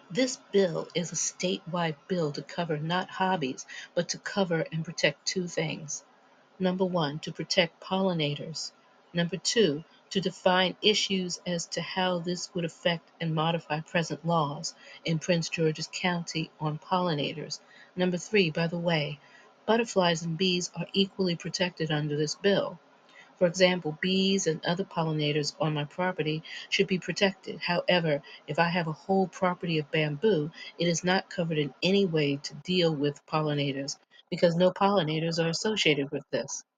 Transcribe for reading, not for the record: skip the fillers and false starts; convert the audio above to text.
This bill is a statewide bill to cover not hobbies, but to cover and protect two things. Number one, to protect pollinators. Number two, to define issues as to how this would affect and modify present laws in Prince George's County on pollinators. Number three, by the way, butterflies and bees are equally protected under this bill. For example, bees and other pollinators on my property should be protected. However, if I have a whole property of bamboo, it is not covered in any way to deal with pollinators because no pollinators are associated with this.